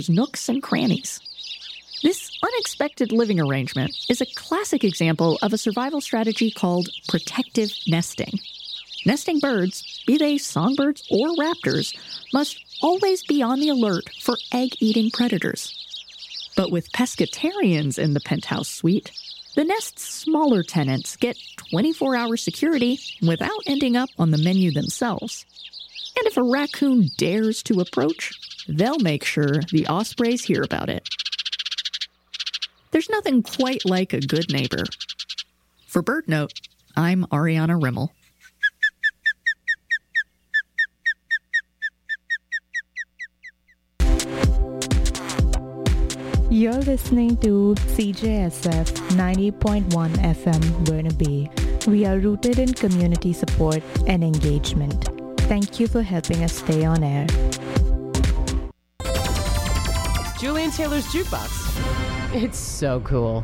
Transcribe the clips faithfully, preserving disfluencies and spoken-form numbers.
nooks and crannies. This unexpected living arrangement is a classic example of a survival strategy called protective nesting. Nesting birds, be they songbirds or raptors, must always be on the alert for egg-eating predators. But with pescatarians in the penthouse suite, the nest's smaller tenants get twenty-four hour security without ending up on the menu themselves. And if a raccoon dares to approach, they'll make sure the ospreys hear about it. There's nothing quite like a good neighbor. For BirdNote, I'm Ariana Rimmel. You're listening to C J S F ninety point one F M Burnaby. We are rooted in community support and engagement. Thank you for helping us stay on air. Julian Taylor's Jukebox. It's so cool.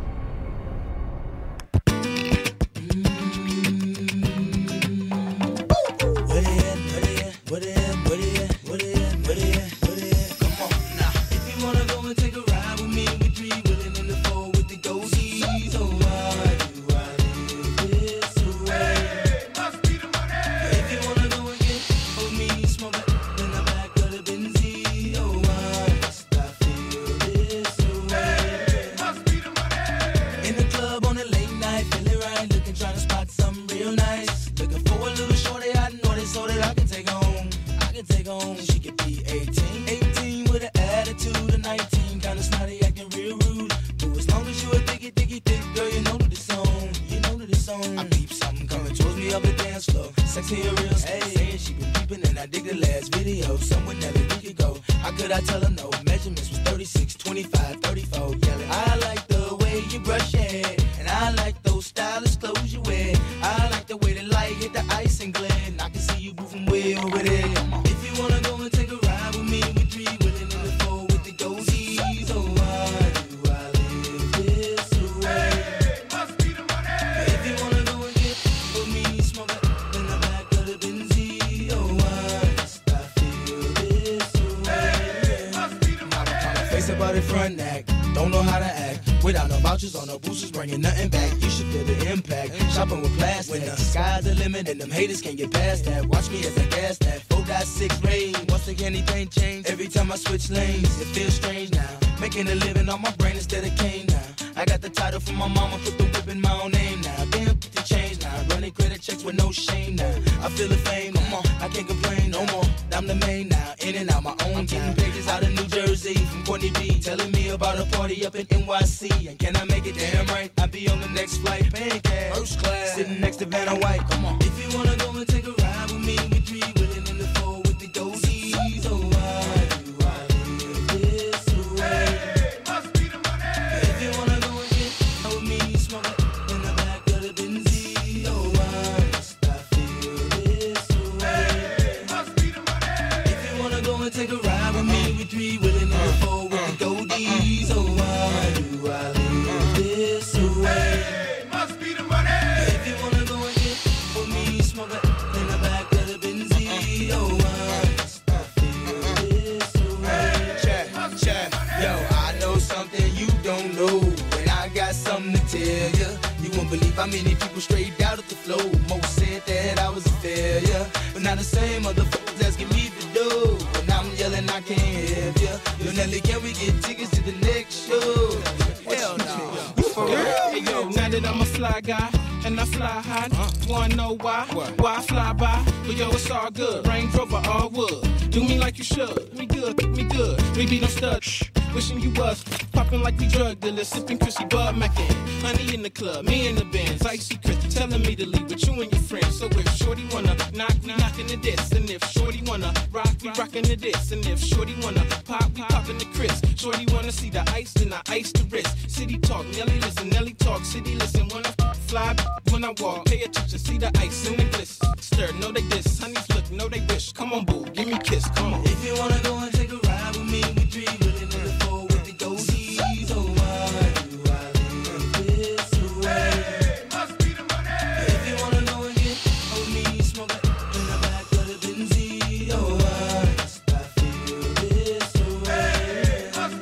And them haters can't get past that. Watch me as I gas that four point six rain. Once again, anything change. Every time I switch lanes, it feels strange now. Making a living on my brain instead of cane now. I got the title from my mama, put the whip in my own name now. Damn, the change now. Running credit checks with no shame now. I feel the fame, come on, I can't complain no more. I'm the main now, in and out my own time. Pages out of New Jersey from Courtney B, telling me about a party up in N Y C. And can I make it damn right? I'll be on the next flight, paying cash, first class, sitting next to Vanna White. Come on. If you wanna go and take a ride with me, we three willing in the four with the goldies. So why do I live this way? Must be the money. If you wanna go and get out with me, smoke it in the back of the Benzie. Oh, why must I feel this way? Must be the money. If you wanna go and take a ride with me, we three willing in the four with the goldies. Oh, why do I live this way? Must be the money. If you wanna go and get with me, smoke it in the back of the Benzie. Oh, why must I feel this way? Check, check. Yo, I know something you don't know, and I got something to tell you. You won't believe how many people straight out of the flow. Most said that I was a failure, but now the same motherfuckers asking me to do. And I'm yelling, I can't help you. Yo, Nelly, can we get tickets to the next show? Hell no. You for real? Hey, yo, now that I'm a fly guy and I fly high, wanna know why? Why I fly by? But yo, it's all good. Range Rover, all wood. Do me like you should. We good, we good. We be no stud. Shh. Wishing you was popping like we drug dealers, sipping Chrissy Bud Mackin. Honey in the club, me in the Benz, icy Chris telling me to leave with you and your friends. So if Shorty wanna knock, we knockin' the diss, and if Shorty wanna rock, we rockin' the diss, and if Shorty wanna pop, we poppin' the Chris. Shorty wanna see the ice, then I ice the wrist. City talk, Nelly listen, Nelly talk, city listen. When I fly, when I walk, pay attention, see the ice and the gliss. Stir, know they diss, honeys look, know they wish. Come on, boo, give me a kiss, come on. If you wanna go and take a ride with me, we three willing in the four with the goldies. Oh, why do I live this way? Must be the money. If you wanna go and get on me, smoke it in the back of the Benzie. Oh, why must I feel this way? Must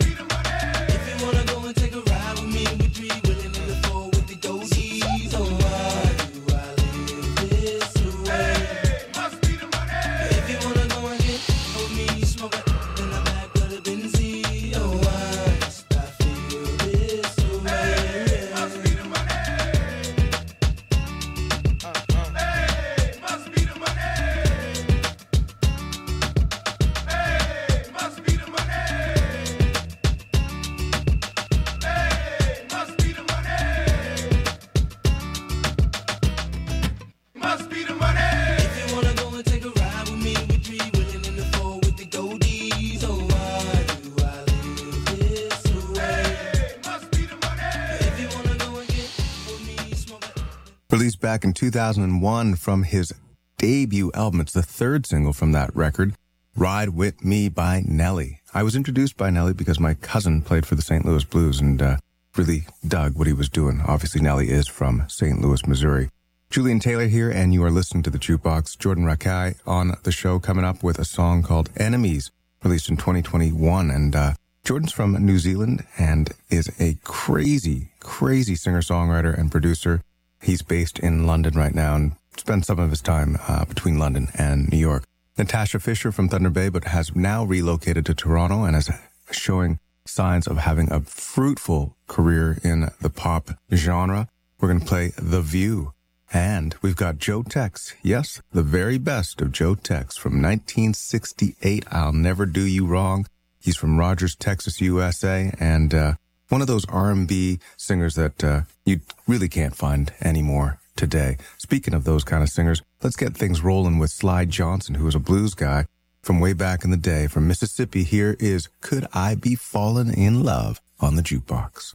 Released back in two thousand one from his debut album. It's the third single from that record, Ride With Me by Nelly. I was introduced by Nelly because my cousin played for the Saint Louis Blues and uh, really dug what he was doing. Obviously, Nelly is from Saint Louis, Missouri. Julian Taylor here, and you are listening to The Jukebox. Jordan Rakai on the show, coming up with a song called Enemies, released in twenty twenty-one. And uh, Jordan's from New Zealand and is a crazy, crazy singer-songwriter and producer. He's based in London right now and spends some of his time uh, between London and New York. Natasha Fisher from Thunder Bay, but has now relocated to Toronto and is showing signs of having a fruitful career in the pop genre. We're going to play The View. And we've got Joe Tex. Yes, the very best of Joe Tex from nineteen sixty-eight. I'll Never Do You Wrong. He's from Rogers, Texas, U S A, and uh, one of those R and B singers that uh, you really can't find anymore today. Speaking of those kind of singers, let's get things rolling with Sly Johnson, who was a blues guy from way back in the day. From Mississippi, here is Could I Be Fallen in Love on the Jukebox.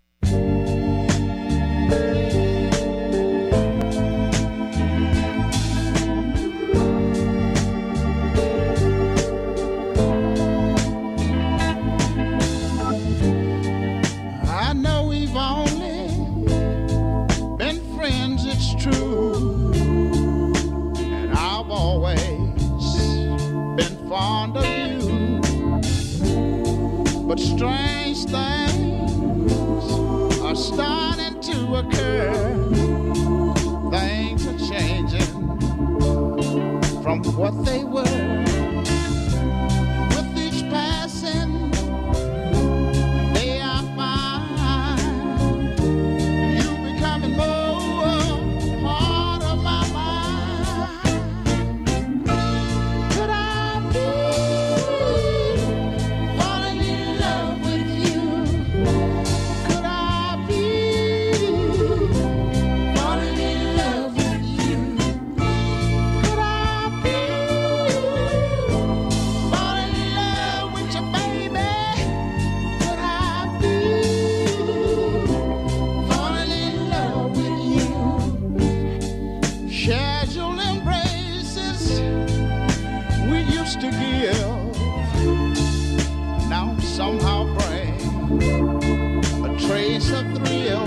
But strange things are starting to occur. Things are changing from what they were. With each passing day I find you becoming more part of my mind. Could I be somehow bring a trace of thrill.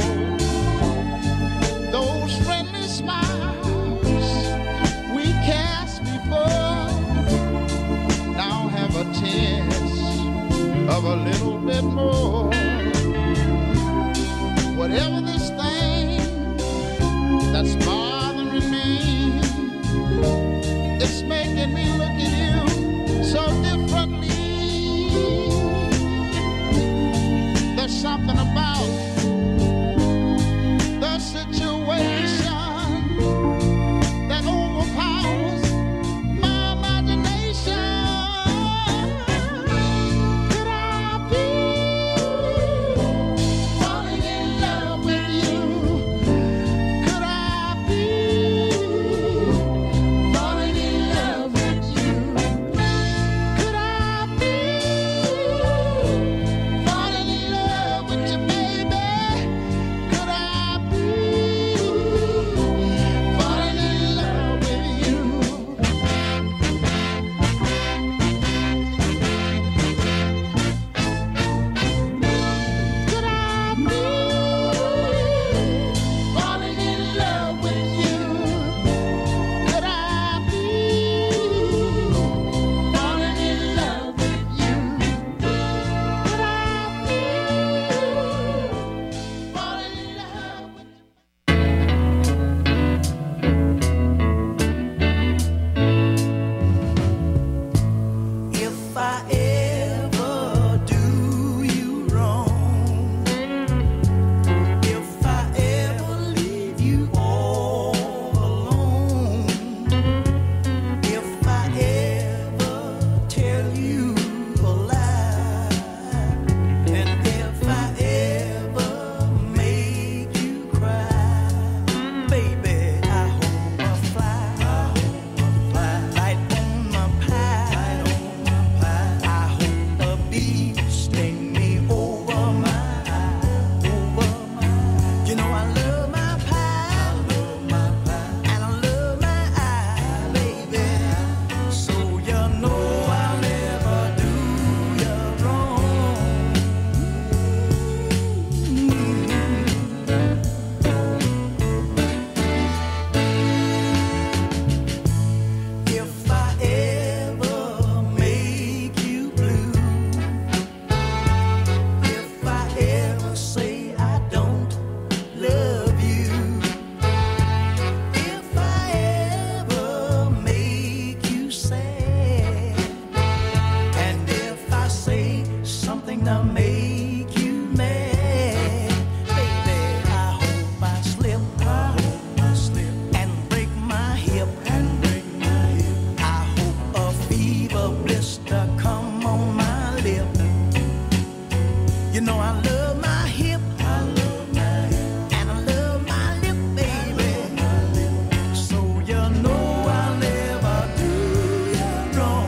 Those friendly smiles we cast before now have a tinge of a little bit more. Whatever this thing that's bothering me, it's making me look at you so differently. There's something about the situation that overpowers my imagination. Could I be falling in love with you? Could I be falling in love with you? Could I be falling in love with you, baby? You know I love my hip, I love my hip, and I love my lip, baby. So you know I'll never do you wrong.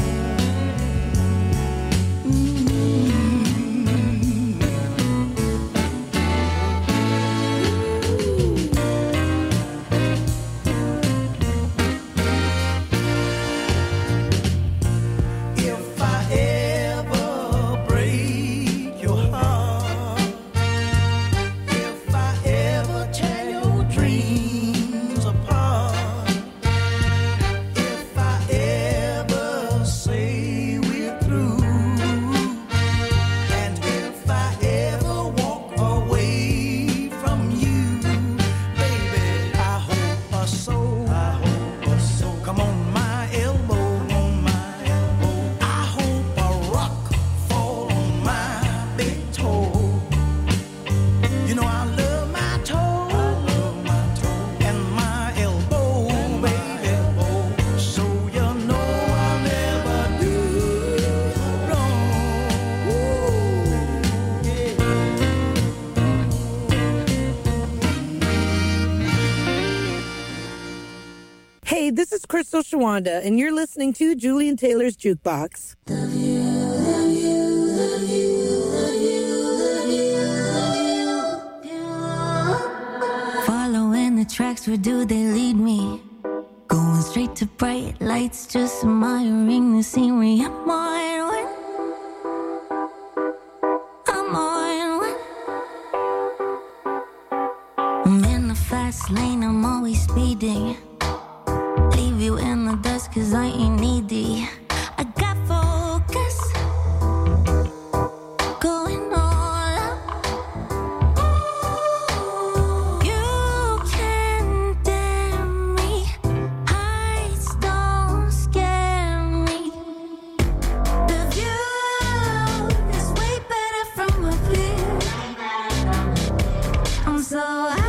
If I ever break your heart, if I ever tear your dreams apart, if I ever say we're through, and if I ever walk away from you, baby, I hope a soul, I hope a soul come on my elbow, on my elbow. I hope a rock fall on my big toe. You know I love my toe, I love my toe, and my elbow, baby. So you know I'll never do wrong. Yeah. Hey, this is Crystal Shawanda, and you're listening to Julian Taylor's Jukebox. Following the tracks, where do they lead me? Going straight to bright lights, just admiring the scenery. I'm on one. I'm on one. I'm in the fast lane, I'm always speeding. Leave you in the dust, cause I ain't needy. I got focus. Going all out. You can damn me. Heights don't scare me. The view is way better from up here. I'm so high.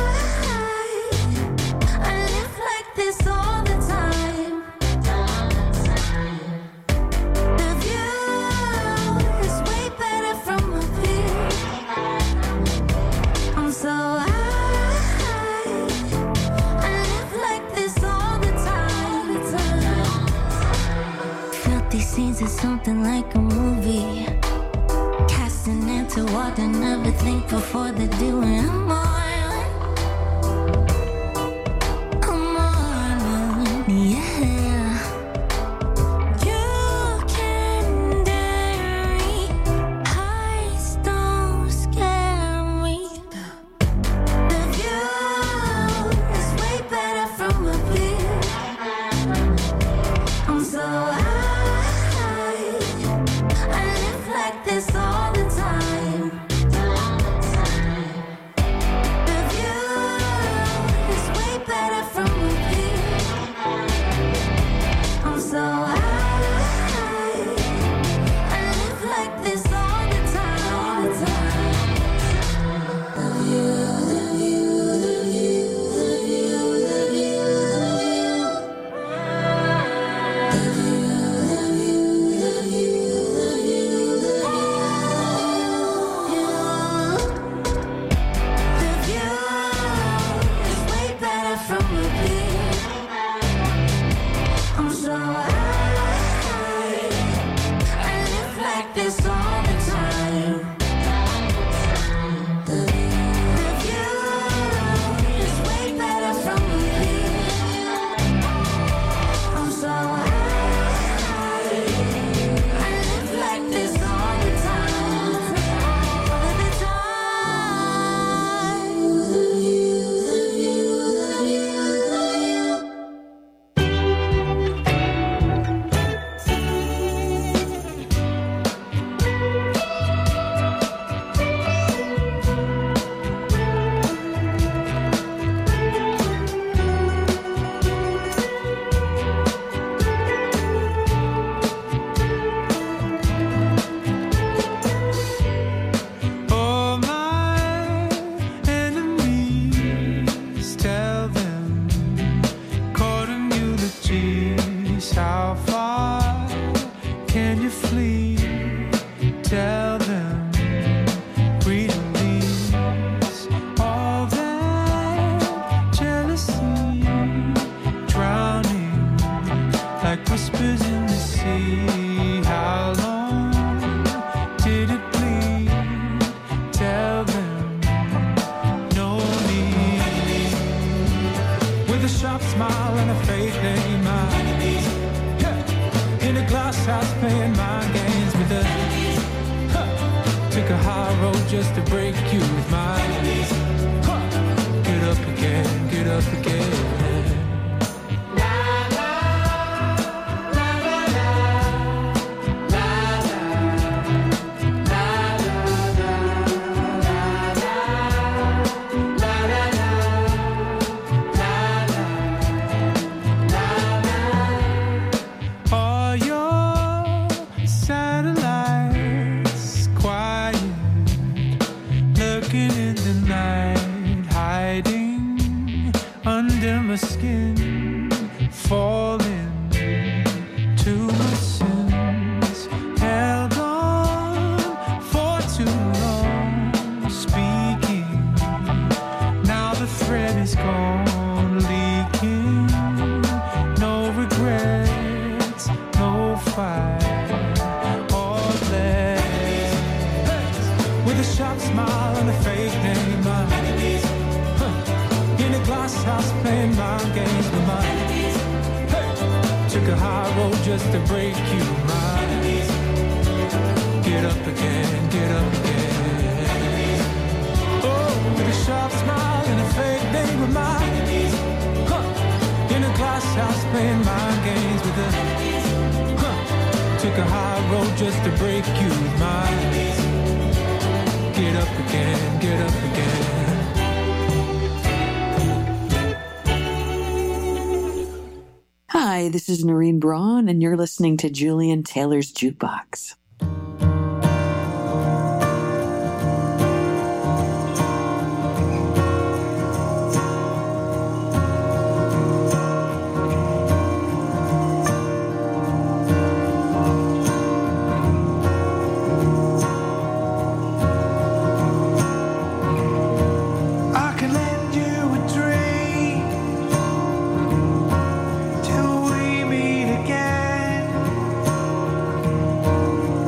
I live like this all the time. The view is way better from up here. I'm so high. I live like this all the time. Felt these scenes as something like a movie. Casting into water, never think before the doing. I'm on, I'm on, yeah. You can dare me. Heights don't scare me. The view is way better from up here. I'm so high. I live like this all the time. The smile and a fake name. My enemies. Yeah. In a glass house playing mind games with the enemies. Huh. Took a high road just to break you with my enemies. Huh. Get up again, get up again. Skin falling to my sins, held on for too long, speaking. Now the thread is gone, leaking. No regrets, no fight or less. With a sharp smile and a fake name, my enemies. In a glass house playing mind games with my enemies. Hey. Took a high road just to break you, my enemies. Get up again, get up again. Oh, with a sharp smile and a fake name with my enemies. Huh. In a glass house playing mind games with the enemies. Huh. Took a high road just to break you, my enemies. Get up again, get up again. Hi, this is Noreen Braun, and you're listening to Julian Taylor's Jukebox. Till we meet again.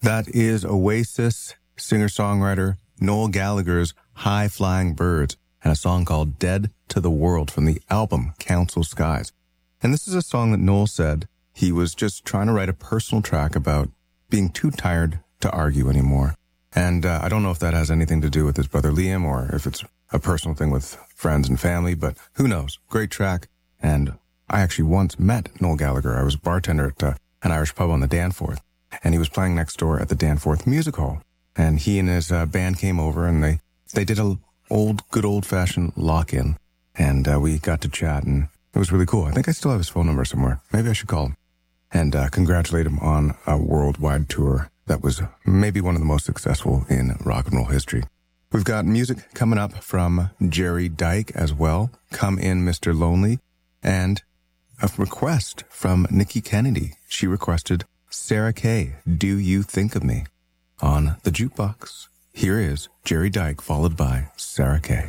That is Oasis singer-songwriter Noel Gallagher's High Flying Birds and a song called Dead to the World from the album Council Skies. And this is a song that Noel said he was just trying to write a personal track about being too tired to argue anymore. And uh, I don't know if that has anything to do with his brother Liam or if it's a personal thing with friends and family, but who knows? Great track. And I actually once met Noel Gallagher. I was a bartender at uh, an Irish pub on the Danforth, and he was playing next door at the Danforth Music Hall. And he and his uh, band came over, and they, they did a old, good old-fashioned lock-in, and uh, we got to chat, and it was really cool. I think I still have his phone number somewhere. Maybe I should call him and uh, congratulate him on a worldwide tour that was maybe one of the most successful in rock and roll history. We've got music coming up from Jerry Dyke as well, Come In, Mister Lonely, and a request from Nikki Kennedy. She requested Sarah Kay, Do You Think of Me? On the jukebox, here is Jerry Dyke, followed by Sarah Kay.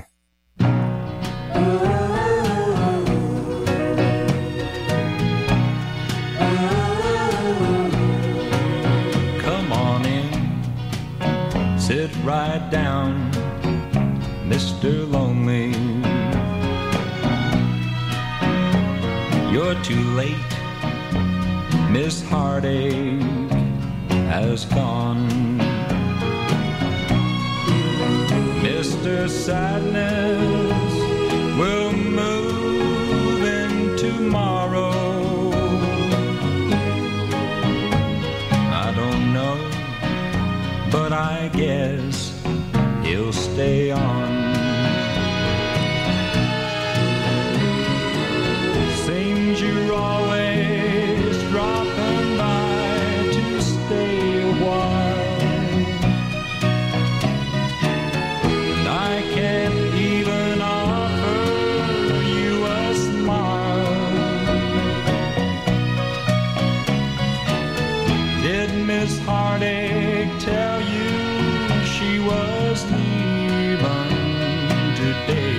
Come on in, sit right down, Mister Lonely. You're too late, Miss Heartache has gone. Mister Sadness will move in tomorrow. I don't know, but I guess he'll stay on. Seems you're always dropping by to stay a while, and I can't even offer you a smile. Did Miss Heartache tell you she was leaving today?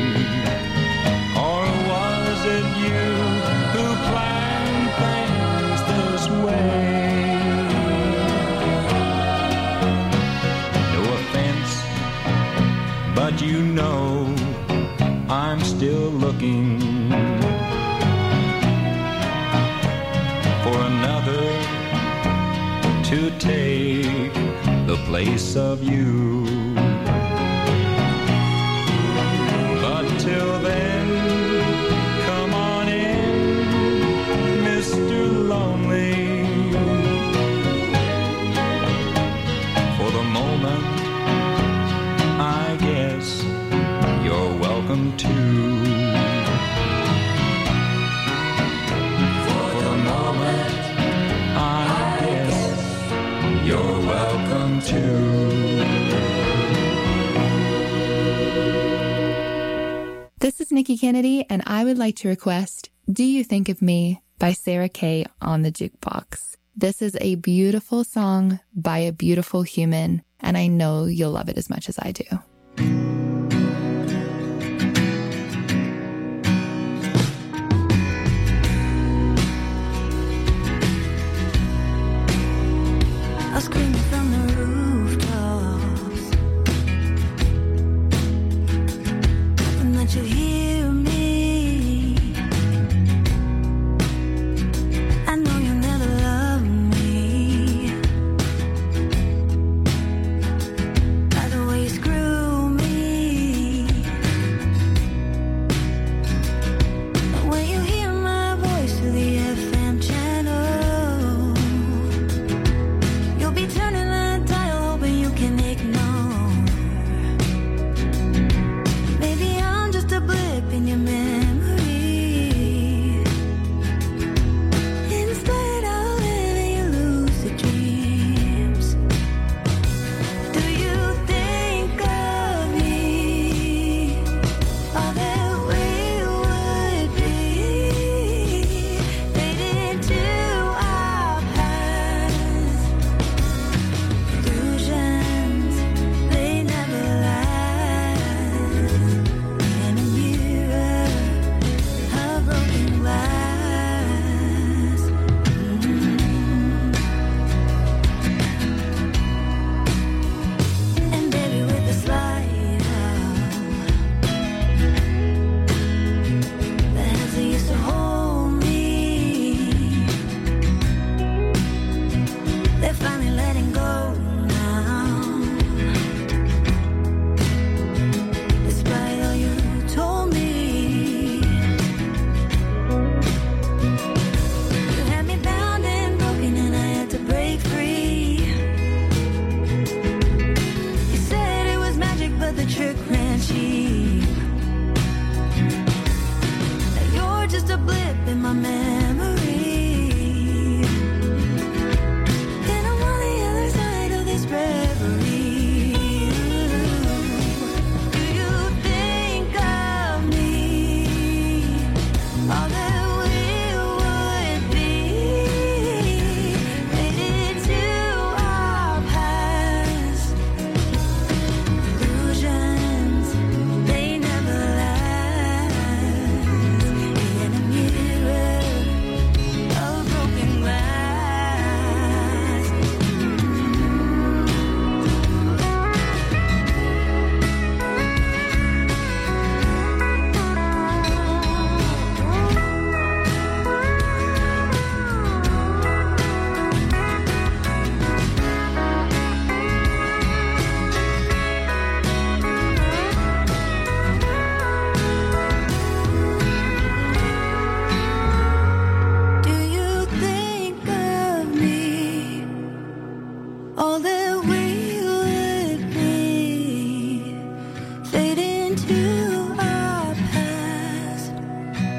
Or was it you who planned things this way? No offense, but you know I'm still looking for another to take the place of you. But till then, come on in, Mister Lonely. For the moment, I guess you're welcome to. For the moment, I guess you're welcome to. This is Nikki Kennedy, and I would like to request Do You Think of Me by Sarah Kay on the jukebox. This is a beautiful song by a beautiful human, and I know you'll love it as much as I do.